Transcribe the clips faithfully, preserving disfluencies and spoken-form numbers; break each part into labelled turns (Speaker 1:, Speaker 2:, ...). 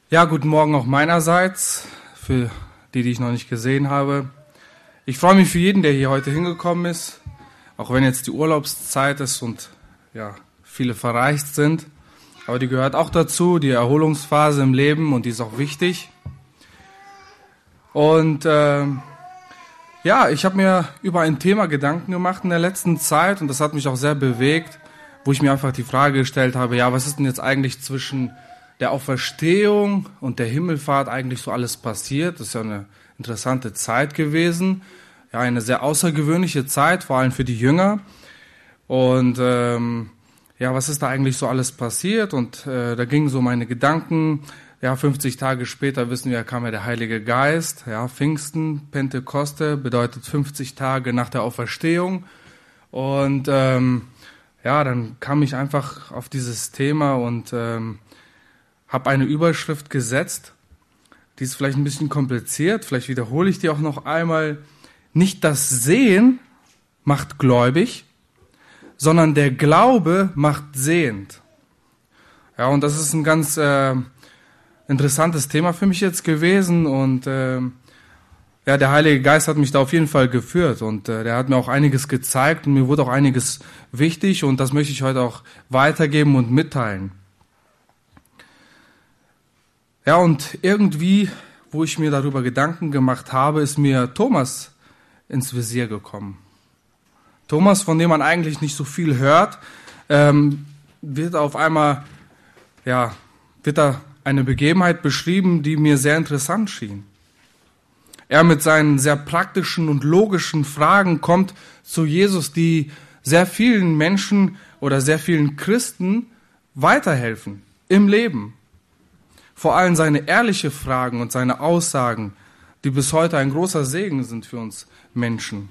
Speaker 1: Ja, guten Morgen auch meinerseits, für die, die ich noch nicht gesehen habe. Ich freue mich für jeden, der hier heute hingekommen ist, auch wenn jetzt die Urlaubszeit ist und ja, viele verreist sind. Aber die gehört auch dazu, die Erholungsphase im Leben, und die ist auch wichtig. Und äh, ja, ich habe mir über ein Thema Gedanken gemacht in der letzten Zeit, und das hat mich auch sehr bewegt, wo ich mir einfach die Frage gestellt habe, ja, was ist denn jetzt eigentlich zwischen der Auferstehung und der Himmelfahrt eigentlich so alles passiert? Das ist ja eine interessante Zeit gewesen, ja, eine sehr außergewöhnliche Zeit, vor allem für die Jünger. Und ähm, ja, was ist da eigentlich so alles passiert? Und äh, da gingen so meine Gedanken. Ja, fünfzig Tage später, wissen wir, kam ja der Heilige Geist. Ja, Pfingsten, Pentekoste bedeutet fünfzig Tage nach der Auferstehung. Und ähm, ja, dann kam ich einfach auf dieses Thema und ähm, habe eine Überschrift gesetzt. Die ist vielleicht ein bisschen kompliziert, vielleicht wiederhole ich die auch noch einmal. Nicht das Sehen macht gläubig, sondern der Glaube macht sehend. Ja, und das ist ein ganz äh, interessantes Thema für mich jetzt gewesen, und äh, ja, der Heilige Geist hat mich da auf jeden Fall geführt, und äh, der hat mir auch einiges gezeigt, und mir wurde auch einiges wichtig, und das möchte ich heute auch weitergeben und mitteilen. Ja, und irgendwie, wo ich mir darüber Gedanken gemacht habe, ist mir Thomas ins Visier gekommen. Thomas, von dem man eigentlich nicht so viel hört, ähm, wird auf einmal, ja, wird da eine Begebenheit beschrieben, die mir sehr interessant schien. Er mit seinen sehr praktischen und logischen Fragen kommt zu Jesus, die sehr vielen Menschen oder sehr vielen Christen weiterhelfen im Leben. Vor allem seine ehrlichen Fragen und seine Aussagen, die bis heute ein großer Segen sind für uns Menschen.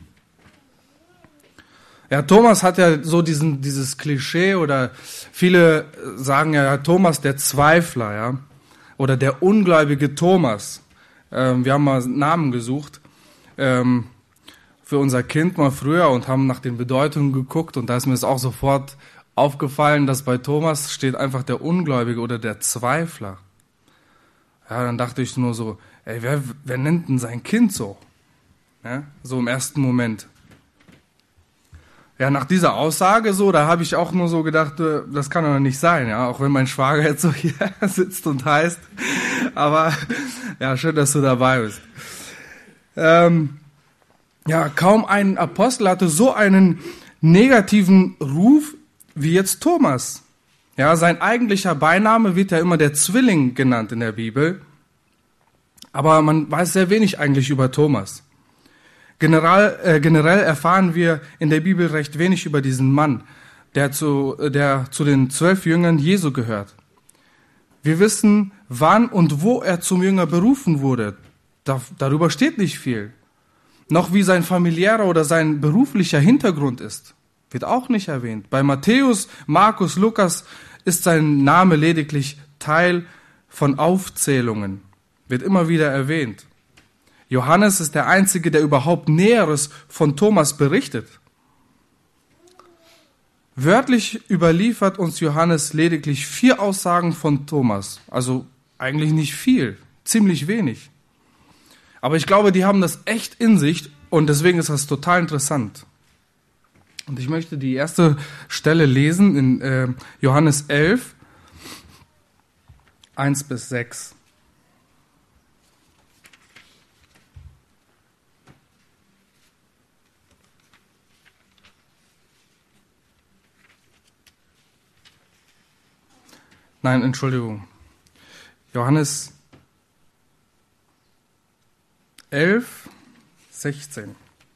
Speaker 1: Ja, Thomas hat ja so diesen, dieses Klischee, oder viele sagen ja, Thomas der Zweifler, ja, oder der ungläubige Thomas. Ähm, wir haben mal Namen gesucht ähm, für unser Kind mal früher und haben nach den Bedeutungen geguckt, und da ist mir es auch sofort aufgefallen, dass bei Thomas steht einfach der Ungläubige oder der Zweifler. Ja, dann dachte ich nur so, ey, wer, wer nennt denn sein Kind so? Ja, so im ersten Moment. Ja, nach dieser Aussage so, da habe ich auch nur so gedacht, das kann doch nicht sein, ja, auch wenn mein Schwager jetzt so hier sitzt und heißt. Aber ja, schön, dass du dabei bist. Ähm, ja, kaum ein Apostel hatte so einen negativen Ruf wie jetzt Thomas. Ja, sein eigentlicher Beiname wird ja immer der Zwilling genannt in der Bibel. Aber man weiß sehr wenig eigentlich über Thomas. Generell, äh, generell erfahren wir in der Bibel recht wenig über diesen Mann, der zu, der zu den zwölf Jüngern Jesu gehört. Wir wissen, wann und wo er zum Jünger berufen wurde. Da, darüber steht nicht viel. Noch wie sein familiärer oder sein beruflicher Hintergrund ist, wird auch nicht erwähnt. Bei Matthäus, Markus, Lukas ist sein Name lediglich Teil von Aufzählungen, wird immer wieder erwähnt. Johannes ist der Einzige, der überhaupt Näheres von Thomas berichtet. Wörtlich überliefert uns Johannes lediglich vier Aussagen von Thomas. Also eigentlich nicht viel, ziemlich wenig. Aber ich glaube, die haben das echt in sich, und deswegen ist das total interessant. Und ich möchte die erste Stelle lesen in äh, Johannes elf, eins bis sechs. Nein, Entschuldigung. Johannes elf, sechzehn.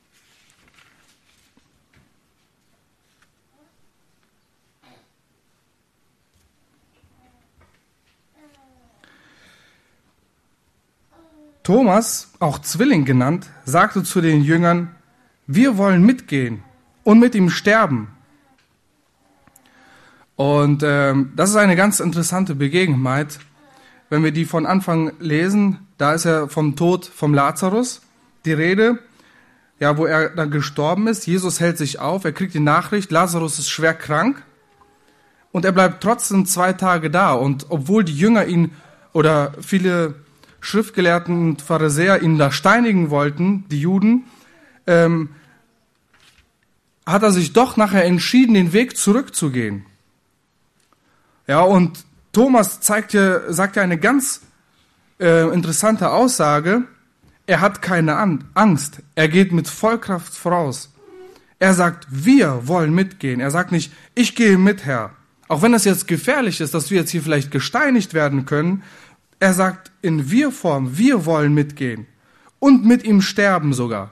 Speaker 1: Thomas, auch Zwilling genannt, sagte zu den Jüngern, wir wollen mitgehen und mit ihm sterben. Und ähm, das ist eine ganz interessante Begebenheit. Wenn wir die von Anfang lesen, da ist ja vom Tod vom Lazarus die Rede, ja, wo er dann gestorben ist. Jesus hält sich auf, er kriegt die Nachricht, Lazarus ist schwer krank, und er bleibt trotzdem zwei Tage da. Und obwohl die Jünger ihn oder viele Schriftgelehrten und Pharisäer ihn da steinigen wollten, die Juden, ähm, hat er sich doch nachher entschieden, den Weg zurückzugehen. Ja, und Thomas zeigt ja, sagt ja eine ganz äh, interessante Aussage. Er hat keine Angst. Er geht mit Vollkraft voraus. Er sagt, wir wollen mitgehen. Er sagt nicht, ich gehe mit, Herr. Auch wenn es jetzt gefährlich ist, dass wir jetzt hier vielleicht gesteinigt werden können. Er sagt in Wir-Form, wir wollen mitgehen. Und mit ihm sterben sogar.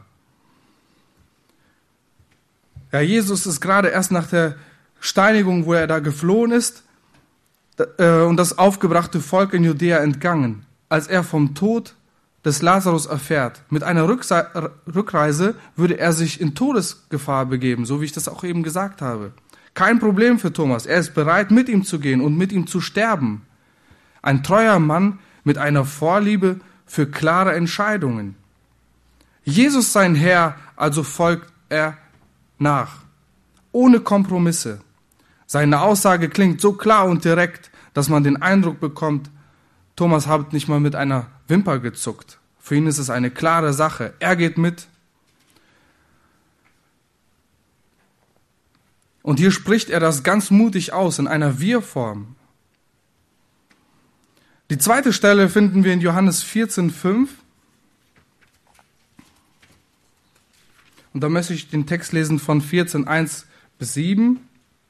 Speaker 1: Ja, Jesus ist gerade erst nach der Steinigung, wo er da geflohen ist, äh, und das aufgebrachte Volk in Judäa entgangen. Als er vom Tod des Lazarus erfährt, mit einer Rückse- Rückreise würde er sich in Todesgefahr begeben, so wie ich das auch eben gesagt habe. Kein Problem für Thomas. Er ist bereit, mit ihm zu gehen und mit ihm zu sterben. Ein treuer Mann mit einer Vorliebe für klare Entscheidungen. Jesus sein Herr, also folgt er nach, ohne Kompromisse. Seine Aussage klingt so klar und direkt, dass man den Eindruck bekommt, Thomas hat nicht mal mit einer Wimper gezuckt. Für ihn ist es eine klare Sache. Er geht mit. Und hier spricht er das ganz mutig aus in einer Wir-Form. Die zweite Stelle finden wir in Johannes vierzehn, fünf. Und da möchte ich den Text lesen von vierzehn, eins bis sieben.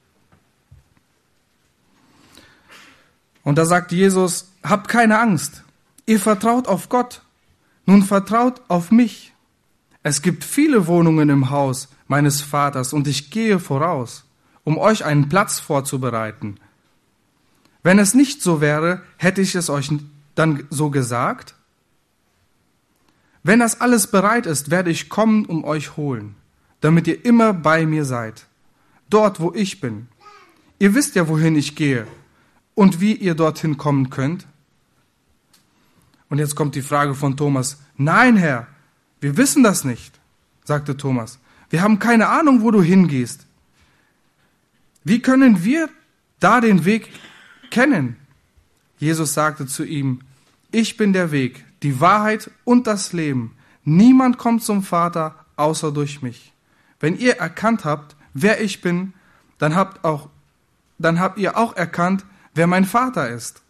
Speaker 1: Und da sagt Jesus, habt keine Angst, ihr vertraut auf Gott, nun vertraut auf mich. Es gibt viele Wohnungen im Haus meines Vaters und ich gehe voraus, um euch einen Platz vorzubereiten. Wenn es nicht so wäre, hätte ich es euch dann so gesagt? Wenn das alles bereit ist, werde ich kommen, um euch holen, damit ihr immer bei mir seid, dort, wo ich bin. Ihr wisst ja, wohin ich gehe und wie ihr dorthin kommen könnt. Und jetzt kommt die Frage von Thomas. Nein, Herr, wir wissen das nicht, sagte Thomas. Wir haben keine Ahnung, wo du hingehst. Wie können wir da den Weg kennen? Jesus sagte zu ihm, ich bin der Weg, die Wahrheit und das Leben. Niemand kommt zum Vater außer durch mich. Wenn ihr erkannt habt, wer ich bin, dann habt, auch, dann habt ihr auch erkannt, wer mein Vater ist.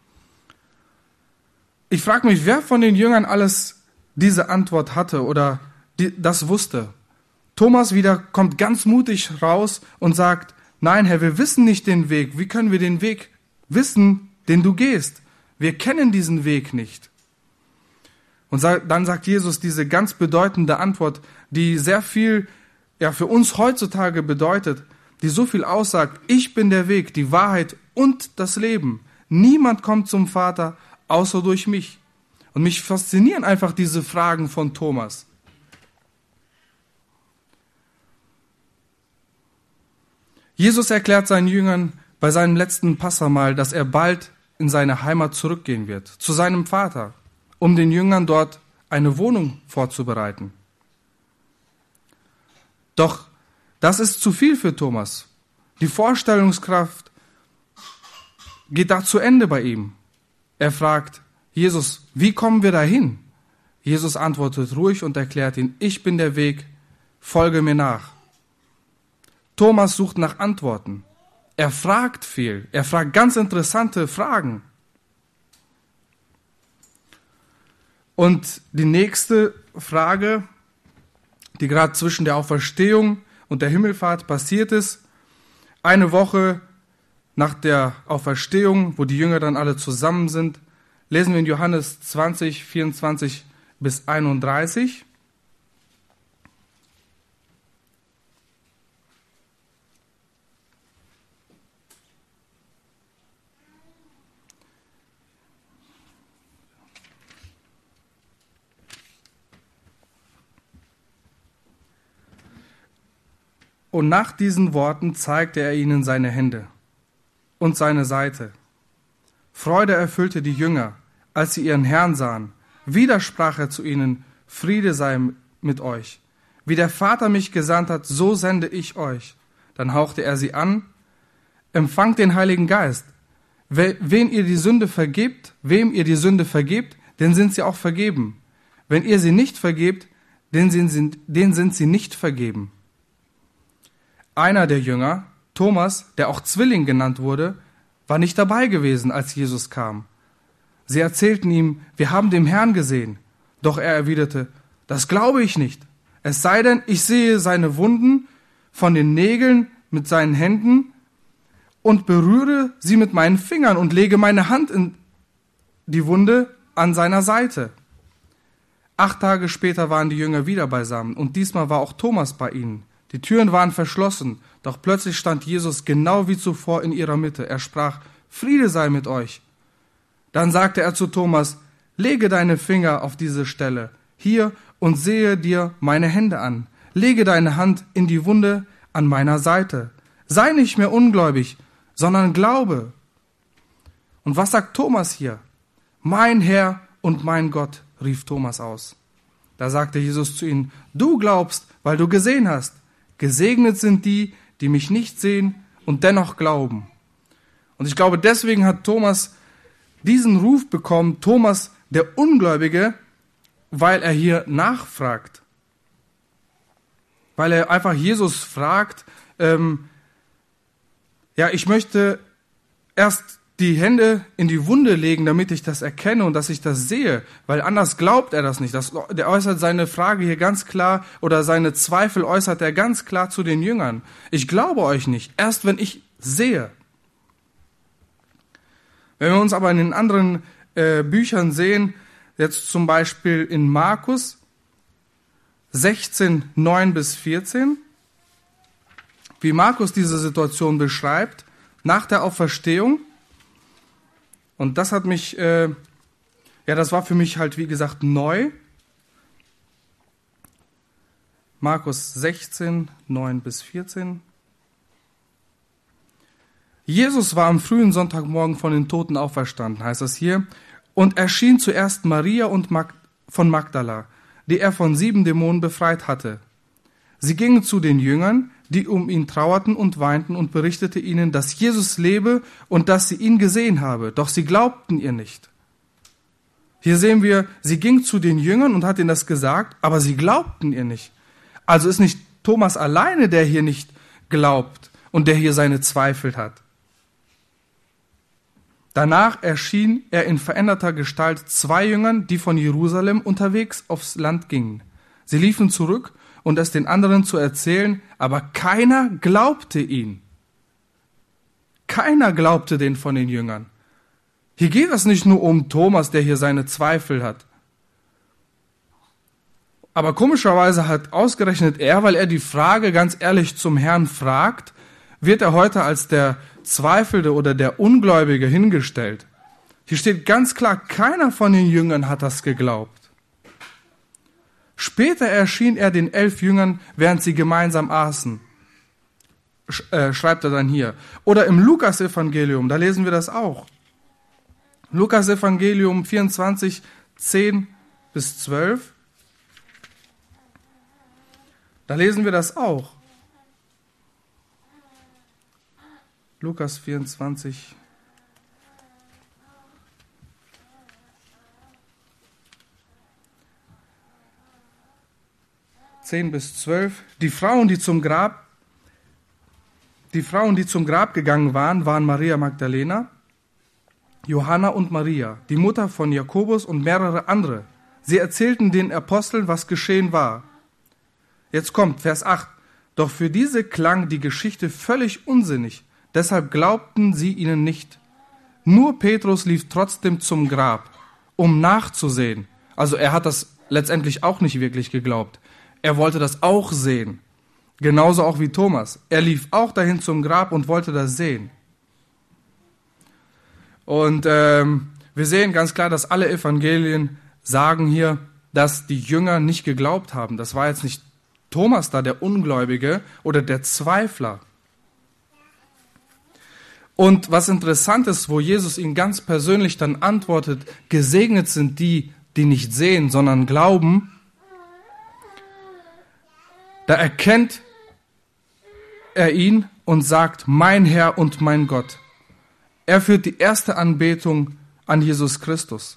Speaker 1: Ich frage mich, wer von den Jüngern alles diese Antwort hatte oder die, das wusste. Thomas wieder kommt ganz mutig raus und sagt, nein, Herr, wir wissen nicht den Weg. Wie können wir den Weg wissen, den du gehst? Wir kennen diesen Weg nicht. Und dann sagt Jesus diese ganz bedeutende Antwort, die sehr viel ja, für uns heutzutage bedeutet, die so viel aussagt, ich bin der Weg, die Wahrheit und das Leben. Niemand kommt zum Vater, außer durch mich. Und mich faszinieren einfach diese Fragen von Thomas. Jesus erklärt seinen Jüngern bei seinem letzten Passamahl, dass er bald in seine Heimat zurückgehen wird, zu seinem Vater, um den Jüngern dort eine Wohnung vorzubereiten. Doch das ist zu viel für Thomas. Die Vorstellungskraft geht da zu Ende bei ihm. Er fragt, Jesus, wie kommen wir dahin? Jesus antwortet ruhig und erklärt ihn, ich bin der Weg, folge mir nach. Thomas sucht nach Antworten. Er fragt viel. Er fragt ganz interessante Fragen. Und die nächste Frage, die gerade zwischen der Auferstehung und der Himmelfahrt passiert ist, eine Woche nach der Auferstehung, wo die Jünger dann alle zusammen sind, lesen wir in Johannes zwanzig, vierundzwanzig bis einunddreißig. Und nach diesen Worten zeigte er ihnen seine Hände und seine Seite. Freude erfüllte die Jünger, als sie ihren Herrn sahen. Wieder sprach er zu ihnen, Friede sei mit euch. Wie der Vater mich gesandt hat, so sende ich euch. Dann hauchte er sie an, empfangt den Heiligen Geist. wen ihr die Sünde vergebt, wem ihr die Sünde vergebt, den sind sie auch vergeben. Wenn ihr sie nicht vergebt, denen sind, denen sind sie nicht vergeben. Einer der Jünger, Thomas, der auch Zwilling genannt wurde, war nicht dabei gewesen, als Jesus kam. Sie erzählten ihm, wir haben den Herrn gesehen. Doch er erwiderte, das glaube ich nicht. Es sei denn, ich sehe seine Wunden von den Nägeln mit seinen Händen und berühre sie mit meinen Fingern und lege meine Hand in die Wunde an seiner Seite. Acht Tage später waren die Jünger wieder beisammen und diesmal war auch Thomas bei ihnen. Die Türen waren verschlossen, doch plötzlich stand Jesus genau wie zuvor in ihrer Mitte. Er sprach, Friede sei mit euch. Dann sagte er zu Thomas, lege deine Finger auf diese Stelle hier und sehe dir meine Hände an. Lege deine Hand in die Wunde an meiner Seite. Sei nicht mehr ungläubig, sondern glaube. Und was sagt Thomas hier? Mein Herr und mein Gott, rief Thomas aus. Da sagte Jesus zu ihm, du glaubst, weil du gesehen hast. Gesegnet sind die, die mich nicht sehen und dennoch glauben. Und ich glaube, deswegen hat Thomas diesen Ruf bekommen, Thomas der Ungläubige, weil er hier nachfragt. Weil er einfach Jesus fragt, ähm, ja, ich möchte erst die Hände in die Wunde legen, damit ich das erkenne und dass ich das sehe, weil anders glaubt er das nicht. Das, der äußert seine Frage hier ganz klar oder seine Zweifel äußert er ganz klar zu den Jüngern. Ich glaube euch nicht, erst wenn ich sehe. Wenn wir uns aber in den anderen äh, Büchern sehen, jetzt zum Beispiel in Markus sechzehn, neun bis vierzehn, wie Markus diese Situation beschreibt, nach der Auferstehung. Und das hat mich, äh, ja, das war für mich halt, wie gesagt, neu. Markus sechzehn, neun bis vierzehn. Jesus war am frühen Sonntagmorgen von den Toten auferstanden, heißt es hier, und erschien zuerst Maria und Mag- von Magdala, die er von sieben Dämonen befreit hatte. Sie gingen zu den Jüngern, die um ihn trauerten und weinten, und berichtete ihnen, dass Jesus lebe und dass sie ihn gesehen habe. Doch sie glaubten ihr nicht. Hier sehen wir, sie ging zu den Jüngern und hat ihnen das gesagt, aber sie glaubten ihr nicht. Also ist nicht Thomas alleine, der hier nicht glaubt und der hier seine Zweifel hat. Danach erschien er in veränderter Gestalt zwei Jüngern, die von Jerusalem unterwegs aufs Land gingen. Sie liefen zurück, und es den anderen zu erzählen, aber keiner glaubte ihn. Keiner glaubte den von den Jüngern. Hier geht es nicht nur um Thomas, der hier seine Zweifel hat. Aber komischerweise hat ausgerechnet er, weil er die Frage ganz ehrlich zum Herrn fragt, wird er heute als der Zweifelnde oder der Ungläubige hingestellt. Hier steht ganz klar, keiner von den Jüngern hat das geglaubt. Später erschien er den elf Jüngern, während sie gemeinsam aßen. Sch- äh, schreibt er dann hier. Oder im Lukas-Evangelium, da lesen wir das auch. Lukas-Evangelium vierundzwanzig, zehn bis zwölf. Da lesen wir das auch. Lukas vierundzwanzig, zehn bis zwölf. Die Frauen, die zum Grab, die Frauen, die zum Grab gegangen waren, waren Maria Magdalena, Johanna und Maria, die Mutter von Jakobus und mehrere andere. Sie erzählten den Aposteln, was geschehen war. Jetzt kommt Vers acht. Doch für diese klang die Geschichte völlig unsinnig. Deshalb glaubten sie ihnen nicht. Nur Petrus lief trotzdem zum Grab, um nachzusehen. Also er hat das letztendlich auch nicht wirklich geglaubt. Er wollte das auch sehen. Genauso auch wie Thomas. Er lief auch dahin zum Grab und wollte das sehen. Und ähm, wir sehen ganz klar, dass alle Evangelien sagen hier, dass die Jünger nicht geglaubt haben. Das war jetzt nicht Thomas da, der Ungläubige oder der Zweifler. Und was interessant ist, wo Jesus ihn ganz persönlich dann antwortet, gesegnet sind die, die nicht sehen, sondern glauben, da erkennt er ihn und sagt, mein Herr und mein Gott. Er führt die erste Anbetung an Jesus Christus.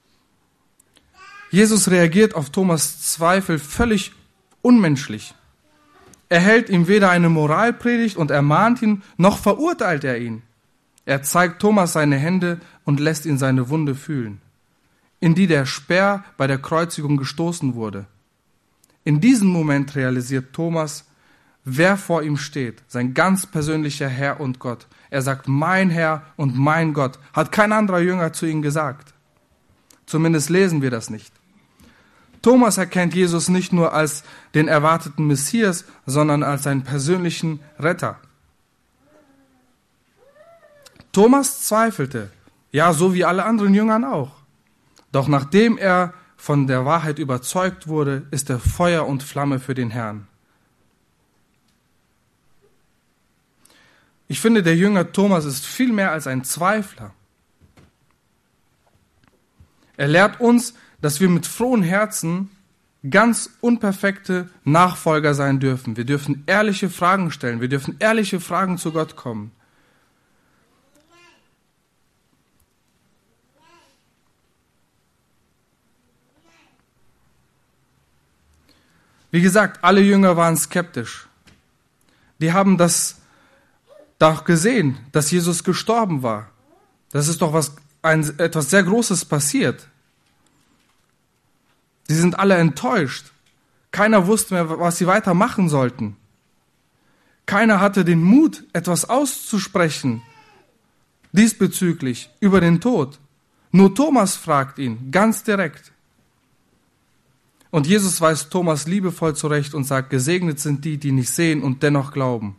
Speaker 1: Jesus reagiert auf Thomas' Zweifel völlig unmenschlich. Er hält ihm weder eine Moralpredigt und ermahnt ihn, noch verurteilt er ihn. Er zeigt Thomas seine Hände und lässt ihn seine Wunde fühlen, in die der Speer bei der Kreuzigung gestoßen wurde. In diesem Moment realisiert Thomas, wer vor ihm steht, sein ganz persönlicher Herr und Gott. Er sagt, mein Herr und mein Gott, hat kein anderer Jünger zu ihm gesagt. Zumindest lesen wir das nicht. Thomas erkennt Jesus nicht nur als den erwarteten Messias, sondern als seinen persönlichen Retter. Thomas zweifelte, ja, so wie alle anderen Jüngern auch. Doch nachdem er von der Wahrheit überzeugt wurde, ist er Feuer und Flamme für den Herrn. Ich finde, der Jünger Thomas ist viel mehr als ein Zweifler. Er lehrt uns, dass wir mit frohen Herzen ganz unperfekte Nachfolger sein dürfen. Wir dürfen ehrliche Fragen stellen. Wir dürfen ehrliche Fragen zu Gott kommen. Wie gesagt, alle Jünger waren skeptisch. Die haben das doch gesehen, dass Jesus gestorben war. Das ist doch was, ein, etwas sehr Großes passiert. Sie sind alle enttäuscht. Keiner wusste mehr, was sie weitermachen sollten. Keiner hatte den Mut, etwas auszusprechen diesbezüglich über den Tod. Nur Thomas fragt ihn ganz direkt. Und Jesus weist Thomas liebevoll zurecht und sagt, gesegnet sind die, die nicht sehen und dennoch glauben.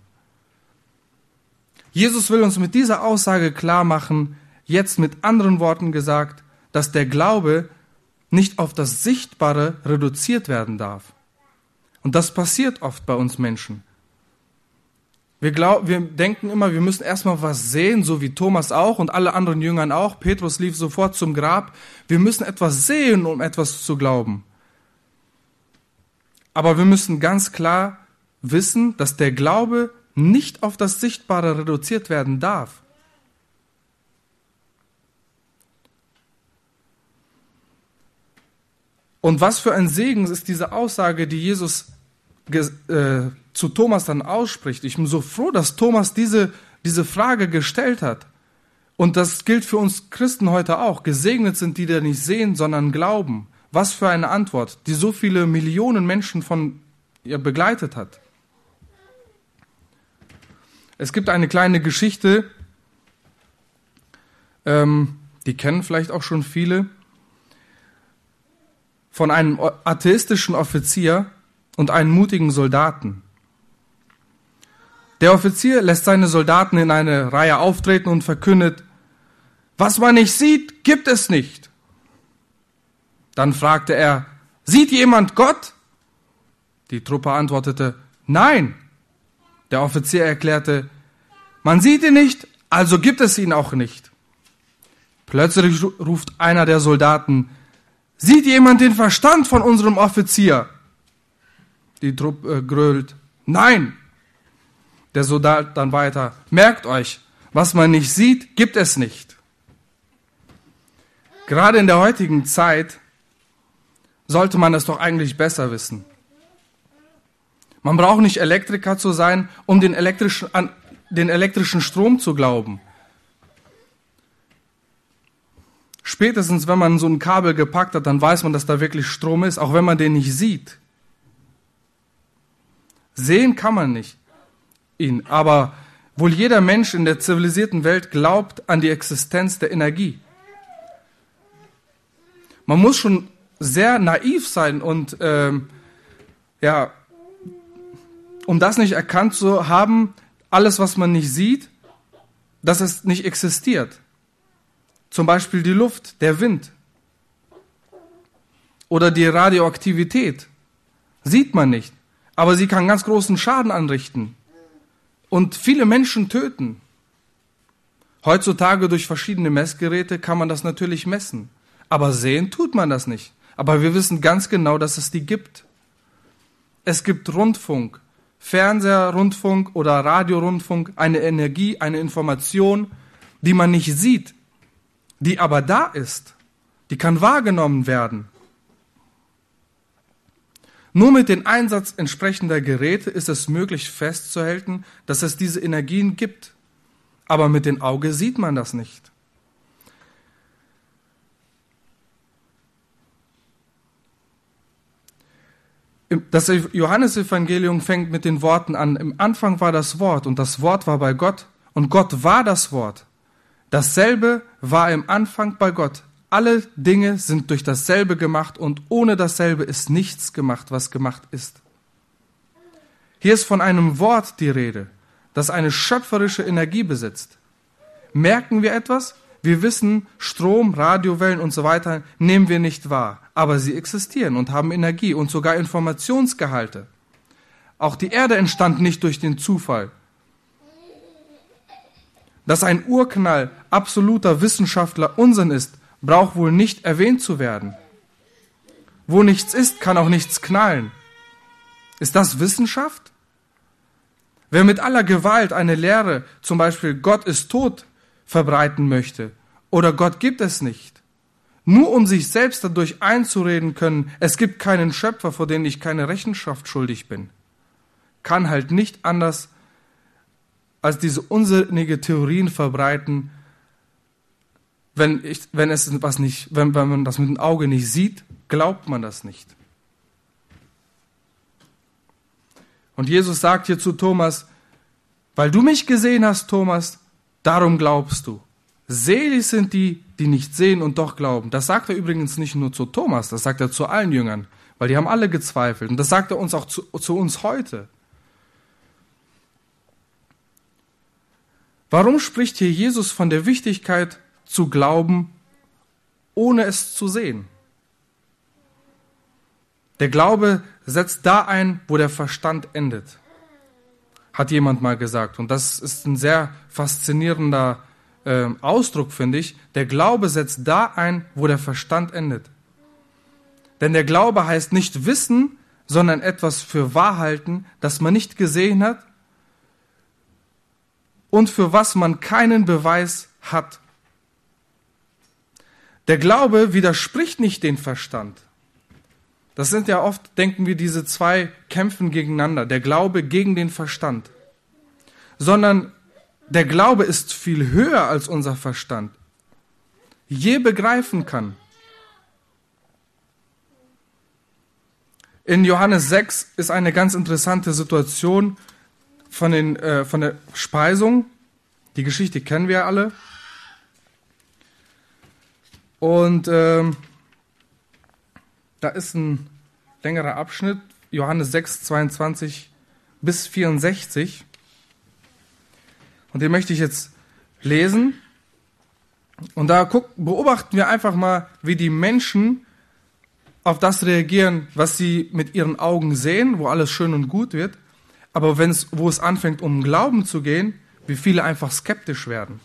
Speaker 1: Jesus will uns mit dieser Aussage klar machen, jetzt mit anderen Worten gesagt, dass der Glaube nicht auf das Sichtbare reduziert werden darf. Und das passiert oft bei uns Menschen. Wir, glaub, wir denken immer, wir müssen erstmal was sehen, so wie Thomas auch und alle anderen Jüngern auch. Petrus lief sofort zum Grab. Wir müssen etwas sehen, um etwas zu glauben. Aber wir müssen ganz klar wissen, dass der Glaube nicht auf das Sichtbare reduziert werden darf. Und was für ein Segen ist diese Aussage, die Jesus äh, zu Thomas dann ausspricht. Ich bin so froh, dass Thomas diese, diese Frage gestellt hat. Und das gilt für uns Christen heute auch. Gesegnet sind die, die nicht sehen, sondern glauben. Was für eine Antwort, die so viele Millionen Menschen von ihr begleitet hat. Es gibt eine kleine Geschichte, ähm, die kennen vielleicht auch schon viele, von einem atheistischen Offizier und einem mutigen Soldaten. Der Offizier lässt seine Soldaten in eine Reihe auftreten und verkündet, was man nicht sieht, gibt es nicht. Dann fragte er, sieht jemand Gott? Die Truppe antwortete, nein. Der Offizier erklärte, man sieht ihn nicht, also gibt es ihn auch nicht. Plötzlich ruft einer der Soldaten, sieht jemand den Verstand von unserem Offizier? Die Truppe äh, grölt, nein. Der Soldat dann weiter, merkt euch, was man nicht sieht, gibt es nicht. Gerade in der heutigen Zeit sollte man das doch eigentlich besser wissen. Man braucht nicht Elektriker zu sein, um den elektrischen, an den elektrischen Strom zu glauben. Spätestens, wenn man so ein Kabel gepackt hat, dann weiß man, dass da wirklich Strom ist, auch wenn man den nicht sieht. Sehen kann man nicht ihn, aber wohl jeder Mensch in der zivilisierten Welt glaubt an die Existenz der Energie. Man muss schon sehr naiv sein und ähm, ja, um das nicht erkannt zu haben, alles, was man nicht sieht, dass es nicht existiert. Zum Beispiel die Luft, der Wind oder die Radioaktivität. Sieht man nicht, aber sie kann ganz großen Schaden anrichten und viele Menschen töten. Heutzutage durch verschiedene Messgeräte kann man das natürlich messen, aber sehen tut man das nicht. Aber wir wissen ganz genau, dass es die gibt. Es gibt Rundfunk, Fernseher, Rundfunk oder Radiorundfunk, eine Energie, eine Information, die man nicht sieht, die aber da ist, die kann wahrgenommen werden. Nur mit dem Einsatz entsprechender Geräte ist es möglich festzuhalten, dass es diese Energien gibt. Aber mit dem Auge sieht man das nicht. Das Johannesevangelium fängt mit den Worten an: Im Anfang war das Wort und das Wort war bei Gott und Gott war das Wort. Dasselbe war im Anfang bei Gott. Alle Dinge sind durch dasselbe gemacht und ohne dasselbe ist nichts gemacht, was gemacht ist. Hier ist von einem Wort die Rede, das eine schöpferische Energie besitzt. Merken wir etwas? Wir wissen, Strom, Radiowellen und so weiter nehmen wir nicht wahr, aber sie existieren und haben Energie und sogar Informationsgehalte. Auch die Erde entstand nicht durch den Zufall. Dass ein Urknall absoluter Wissenschaftler Unsinn ist, braucht wohl nicht erwähnt zu werden. Wo nichts ist, kann auch nichts knallen. Ist das Wissenschaft? Wer mit aller Gewalt eine Lehre, zum Beispiel Gott ist tot, verbreiten möchte oder Gott gibt es nicht, nur um sich selbst dadurch einzureden können, es gibt keinen Schöpfer, vor dem ich keine Rechenschaft schuldig bin, kann halt nicht anders als diese unsinnige Theorien verbreiten. Wenn, ich, wenn, es was nicht, wenn, wenn man das mit dem Auge nicht sieht, glaubt man das nicht. Und Jesus sagt hier zu Thomas: Weil du mich gesehen hast, Thomas, darum glaubst du. Selig sind die, die nicht sehen und doch glauben. Das sagt er übrigens nicht nur zu Thomas, das sagt er zu allen Jüngern, weil die haben alle gezweifelt. Und das sagt er uns auch zu, zu uns heute. Warum spricht hier Jesus von der Wichtigkeit zu glauben, ohne es zu sehen? Der Glaube setzt da ein, wo der Verstand endet, hat jemand mal gesagt. Und das ist ein sehr faszinierender äh, Ausdruck, finde ich. Der Glaube setzt da ein, wo der Verstand endet. Denn der Glaube heißt nicht wissen, sondern etwas für wahr halten, das man nicht gesehen hat und für was man keinen Beweis hat. Der Glaube widerspricht nicht dem Verstand. Das sind ja oft, denken wir, diese zwei kämpfen gegeneinander, der Glaube gegen den Verstand. Sondern der Glaube ist viel höher als unser Verstand je begreifen kann. In Johannes sechs ist eine ganz interessante Situation von, den, äh, von der Speisung. Die Geschichte kennen wir ja alle. Und ähm, da ist ein längerer Abschnitt, Johannes sechs, zweiundzwanzig bis vierundsechzig. Und den möchte ich jetzt lesen. Und da guck, beobachten wir einfach mal, wie die Menschen auf das reagieren, was sie mit ihren Augen sehen, wo alles schön und gut wird. Aber wenn es, wo es anfängt, um Glauben zu gehen, wie viele einfach skeptisch werden.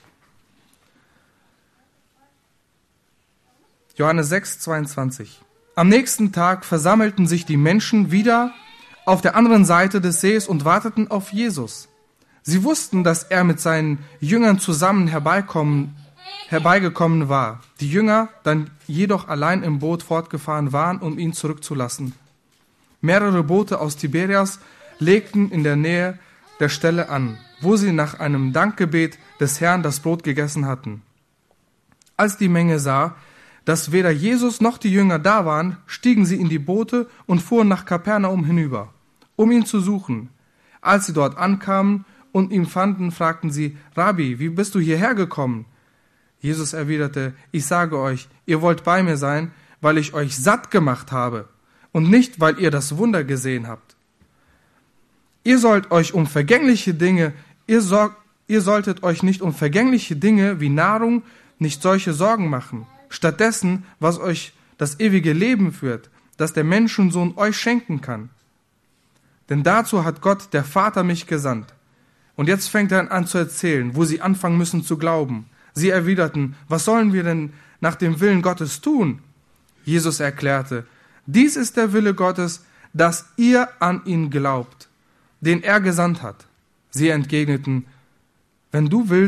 Speaker 1: Johannes sechs, zweiundzwanzig. Am nächsten Tag versammelten sich die Menschen wieder auf der anderen Seite des Sees und warteten auf Jesus. Sie wussten, dass er mit seinen Jüngern zusammen herbeikommen, herbeigekommen war. Die Jünger dann jedoch allein im Boot fortgefahren waren, um ihn zurückzulassen. Mehrere Boote aus Tiberias legten in der Nähe der Stelle an, wo sie nach einem Dankgebet des Herrn das Brot gegessen hatten. Als die Menge sah, dass weder Jesus noch die Jünger da waren, stiegen sie in die Boote und fuhren nach Kapernaum hinüber, um ihn zu suchen. Als sie dort ankamen und ihn fanden, fragten sie: Rabbi, wie bist du hierher gekommen? Jesus erwiderte: Ich sage euch, ihr wollt bei mir sein, weil ich euch satt gemacht habe und nicht, weil ihr das Wunder gesehen habt. Ihr sollt euch um vergängliche Dinge, ihr, sorg, ihr solltet euch nicht um vergängliche Dinge wie Nahrung, nicht solche Sorgen machen. Stattdessen, was euch das ewige Leben führt, das der Menschensohn euch schenken kann. Denn dazu hat Gott, der Vater, mich gesandt. Und jetzt fängt er an zu erzählen, wo sie anfangen müssen zu glauben. Sie erwiderten: Was sollen wir denn nach dem Willen Gottes tun? Jesus erklärte: Dies ist der Wille Gottes, dass ihr an ihn glaubt, den er gesandt hat. Sie entgegneten: Wenn du willst,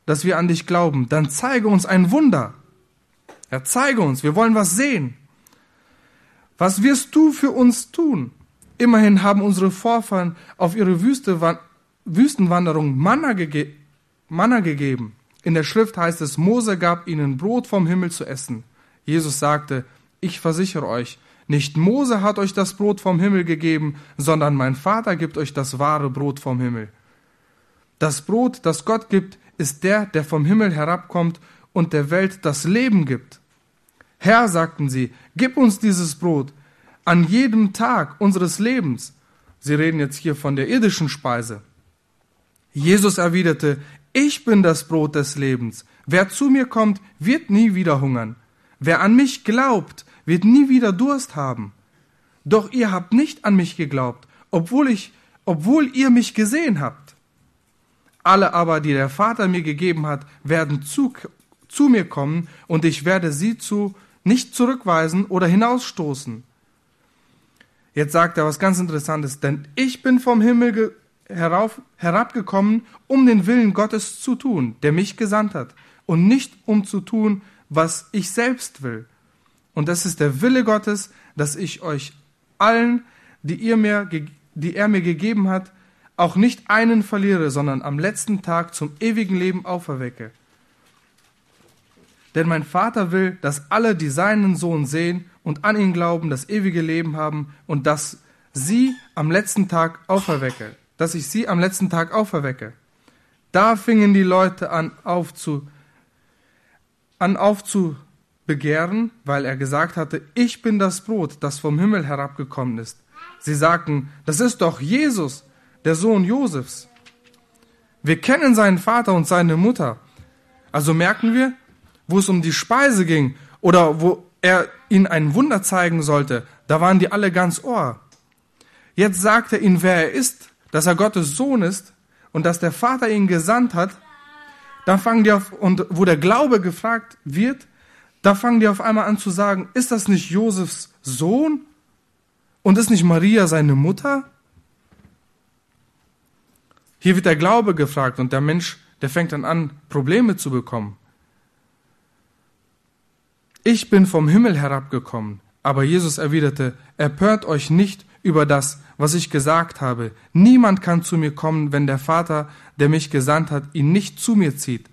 Speaker 1: dass wir an dich glauben, dann zeige uns ein Wunder. Ja, zeige uns, wir wollen was sehen. Was wirst du für uns tun? Immerhin haben unsere Vorfahren auf ihre Wüste, Wüstenwanderung Manna, gege- Manna gegeben. In der Schrift heißt es, Mose gab ihnen Brot vom Himmel zu essen. Jesus sagte, ich versichere euch, nicht Mose hat euch das Brot vom Himmel gegeben, sondern mein Vater gibt euch das wahre Brot vom Himmel. Das Brot, das Gott gibt, ist der, der vom Himmel herabkommt und der Welt das Leben gibt. Herr, sagten sie, gib uns dieses Brot an jedem Tag unseres Lebens. Sie reden jetzt hier von der irdischen Speise. Jesus erwiderte, ich bin das Brot des Lebens. Wer zu mir kommt, wird nie wieder hungern. Wer an mich glaubt, wird nie wieder Durst haben. Doch ihr habt nicht an mich geglaubt, obwohl ich, obwohl ihr mich gesehen habt. Alle aber, die der Vater mir gegeben hat, werden zu, zu mir kommen, und ich werde sie zu nicht zurückweisen oder hinausstoßen. Jetzt sagt er was ganz Interessantes, denn ich bin vom Himmel ge- herauf, herabgekommen, um den Willen Gottes zu tun, der mich gesandt hat, und nicht um zu tun, was ich selbst will. Und das ist der Wille Gottes, dass ich euch allen, die, ihr mir, die er mir gegeben hat, auch nicht einen verliere, sondern am letzten Tag zum ewigen Leben auferwecke. Denn mein Vater will, dass alle, die seinen Sohn sehen und an ihn glauben, das ewige Leben haben und dass sie am letzten Tag auferwecke, dass ich sie am letzten Tag auferwecke. Da fingen die Leute an aufzu, an aufzubegehren, weil er gesagt hatte, ich bin das Brot, das vom Himmel herabgekommen ist. Sie sagten, das ist doch Jesus, der Sohn Josefs. Wir kennen seinen Vater und seine Mutter. Also merken wir, wo es um die Speise ging oder wo er ihnen ein Wunder zeigen sollte, da waren die alle ganz Ohr. Jetzt sagt er ihnen, wer er ist, dass er Gottes Sohn ist und dass der Vater ihn gesandt hat. Dann fangen die auf, und wo der Glaube gefragt wird, da fangen die auf einmal an zu sagen, ist das nicht Josefs Sohn? Und ist nicht Maria seine Mutter? Hier wird der Glaube gefragt und der Mensch, der fängt dann an, Probleme zu bekommen. Ich bin vom Himmel herabgekommen, aber Jesus erwiderte, empört euch nicht über das, was ich gesagt habe. Niemand kann zu mir kommen, wenn der Vater, der mich gesandt hat, ihn nicht zu mir zieht.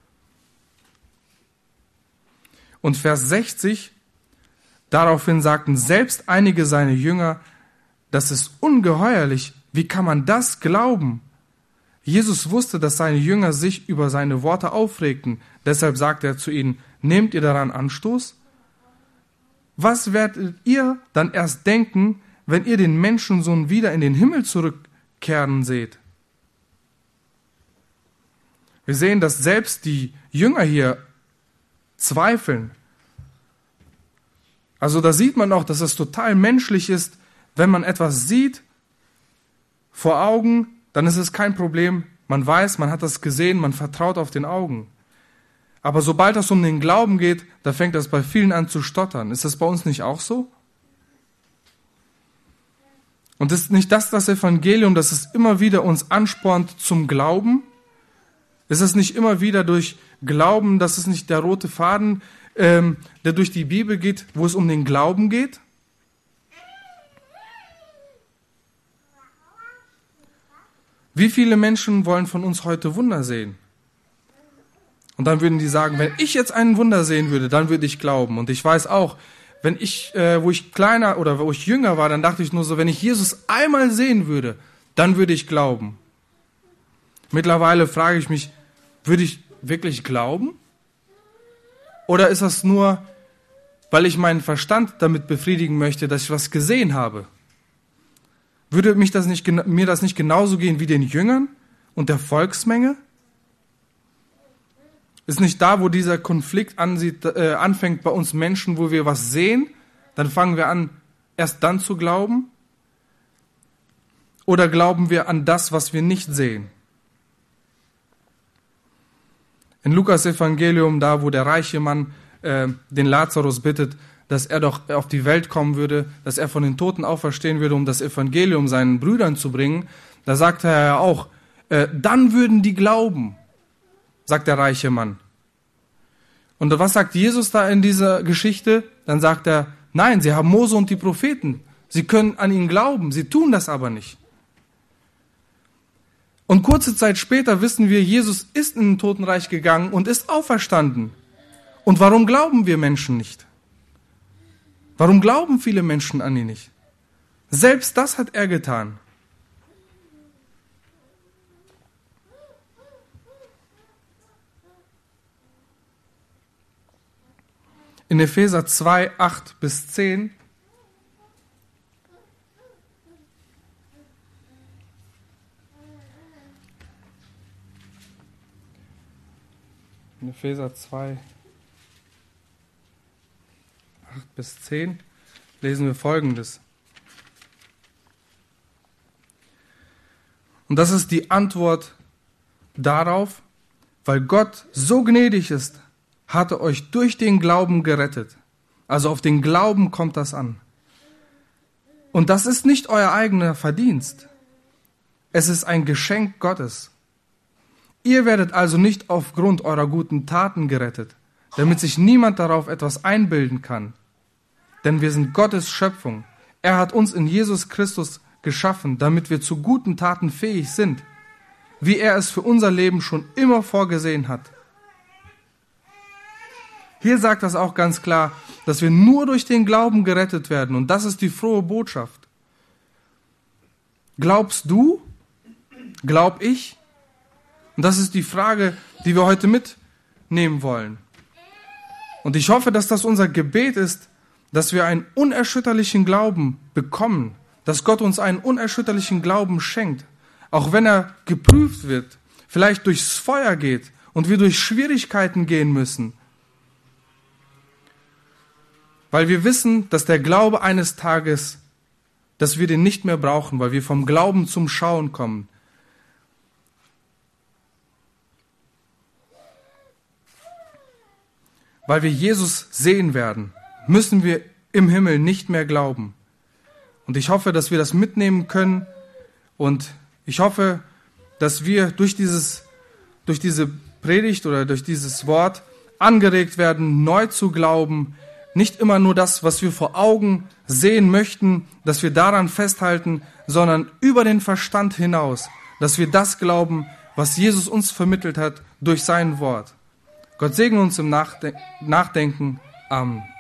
Speaker 1: Und Vers sechzig, daraufhin sagten selbst einige seiner Jünger, das ist ungeheuerlich, wie kann man das glauben? Jesus wusste, dass seine Jünger sich über seine Worte aufregten, deshalb sagte er zu ihnen, nehmt ihr daran Anstoß? Was werdet ihr dann erst denken, wenn ihr den Menschensohn wieder in den Himmel zurückkehren seht? Wir sehen, dass selbst die Jünger hier zweifeln. Also da sieht man auch, dass es total menschlich ist, wenn man etwas sieht vor Augen, dann ist es kein Problem. Man weiß, man hat das gesehen, man vertraut auf den Augen. Aber sobald es um den Glauben geht, da fängt das bei vielen an zu stottern. Ist das bei uns nicht auch so? Und ist nicht das das Evangelium, dass es immer wieder uns anspornt zum Glauben? Ist es nicht immer wieder durch Glauben, dass es nicht der rote Faden, ähm, der durch die Bibel geht, wo es um den Glauben geht? Wie viele Menschen wollen von uns heute Wunder sehen? Und dann würden die sagen, wenn ich jetzt einen Wunder sehen würde, dann würde ich glauben. Und ich weiß auch, wenn ich, äh, wo ich kleiner oder wo ich jünger war, dann dachte ich nur so, wenn ich Jesus einmal sehen würde, dann würde ich glauben. Mittlerweile frage ich mich, würde ich wirklich glauben? Oder ist das nur, weil ich meinen Verstand damit befriedigen möchte, dass ich was gesehen habe? Würde mich das nicht, mir das nicht genauso gehen wie den Jüngern und der Volksmenge? Ist nicht da, wo dieser Konflikt ansieht, äh, anfängt bei uns Menschen, wo wir was sehen, dann fangen wir an, erst dann zu glauben? Oder glauben wir an das, was wir nicht sehen? In Lukas Evangelium, da wo der reiche Mann äh, den Lazarus bittet, dass er doch auf die Welt kommen würde, dass er von den Toten auferstehen würde, um das Evangelium seinen Brüdern zu bringen, da sagt er ja auch, äh, dann würden die glauben. sagt der reiche Mann. Und was sagt Jesus da in dieser Geschichte? Dann sagt er, nein, sie haben Mose und die Propheten. Sie können an ihn glauben, sie tun das aber nicht. Und kurze Zeit später wissen wir, Jesus ist in den Totenreich gegangen und ist auferstanden. Und warum glauben wir Menschen nicht? Warum glauben viele Menschen an ihn nicht? Selbst das hat er getan. In Epheser zwei, acht bis zehn in Epheser zwei, acht bis zehn lesen wir Folgendes. Und das ist die Antwort darauf, weil Gott so gnädig ist, hat er euch durch den Glauben gerettet. Also auf den Glauben kommt das an. Und das ist nicht euer eigener Verdienst. Es ist ein Geschenk Gottes. Ihr werdet also nicht aufgrund eurer guten Taten gerettet, damit sich niemand darauf etwas einbilden kann. Denn wir sind Gottes Schöpfung. Er hat uns in Jesus Christus geschaffen, damit wir zu guten Taten fähig sind, wie er es für unser Leben schon immer vorgesehen hat. Hier sagt das auch ganz klar, dass wir nur durch den Glauben gerettet werden. Und das ist die frohe Botschaft. Glaubst du? Glaub ich? Und das ist die Frage, die wir heute mitnehmen wollen. Und ich hoffe, dass das unser Gebet ist, dass wir einen unerschütterlichen Glauben bekommen, dass Gott uns einen unerschütterlichen Glauben schenkt, auch wenn er geprüft wird, vielleicht durchs Feuer geht und wir durch Schwierigkeiten gehen müssen. Weil wir wissen, dass der Glaube eines Tages, dass wir den nicht mehr brauchen, weil wir vom Glauben zum Schauen kommen. Weil wir Jesus sehen werden, müssen wir im Himmel nicht mehr glauben. Und ich hoffe, dass wir das mitnehmen können. Und ich hoffe, dass wir durch dieses, durch diese Predigt oder durch dieses Wort angeregt werden, neu zu glauben. Nicht immer nur das, was wir vor Augen sehen möchten, dass wir daran festhalten, sondern über den Verstand hinaus, dass wir das glauben, was Jesus uns vermittelt hat durch sein Wort. Gott segne uns im Nachdenken. Amen.